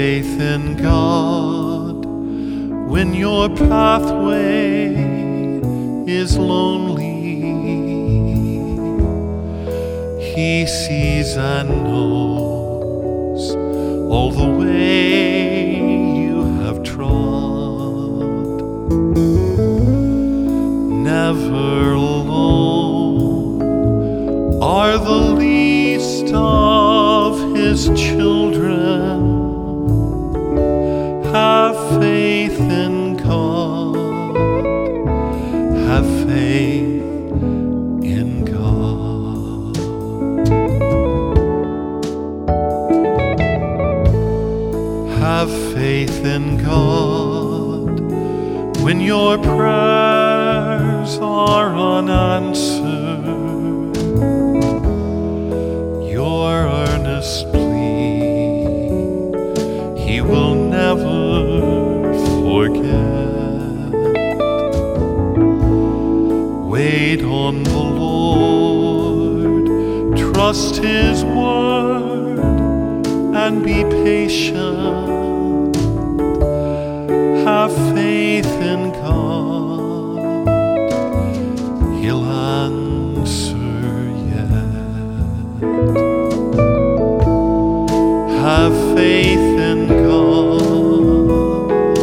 faith in God when your pathway is lonely. He sees and knows all the way you have trod. Never alone are the least of his children. Have faith in God. Have faith in God. Have faith in God when your prayers are unanswered. Your earnest plea He will never forget. Wait on the Lord, trust His word, and be patient. Have faith in God, He'll answer yet. Have faith in God,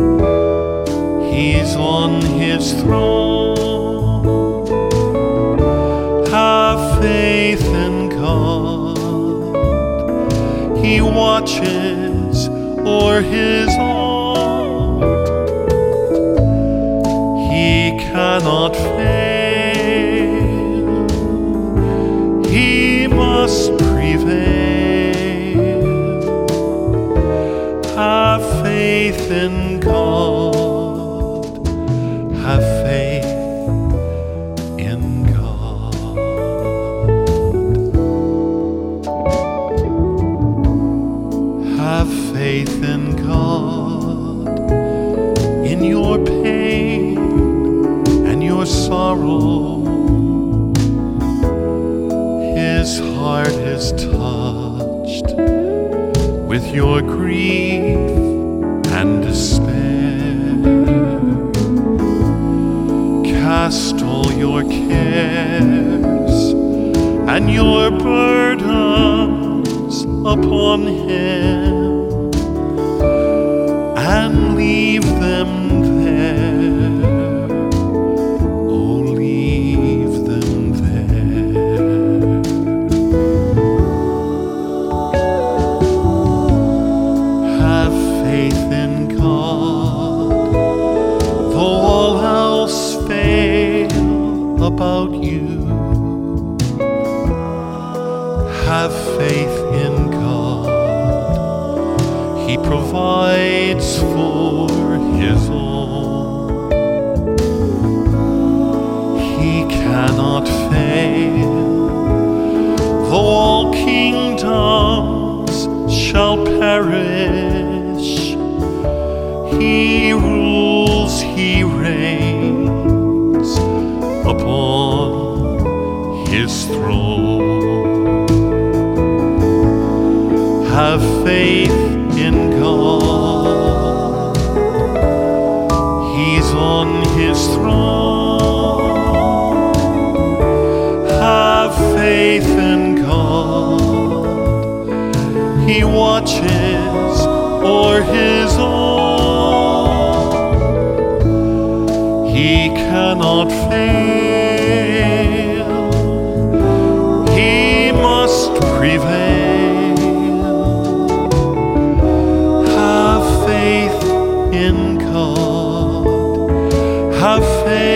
He's on His throne. Have faith in God, He watches o'er His own. He cannot fail, He must prevail. Have faith in God, have faith in God. Have faith in God in your pain and your sorrow. His heart is touched with your grief and despair. Cast all your cares and your burdens upon Him, and leave them there. Oh, leave them there. Have faith in God, though all else fail about you. Have faith in God, He provides for His own. He cannot fail, though all kingdoms shall perish. He rules, He reigns upon His throne. Have faith in God, He's on His throne. Have faith in God, He watches o'er His own. He cannot fail, He must prevail. In God, have faith.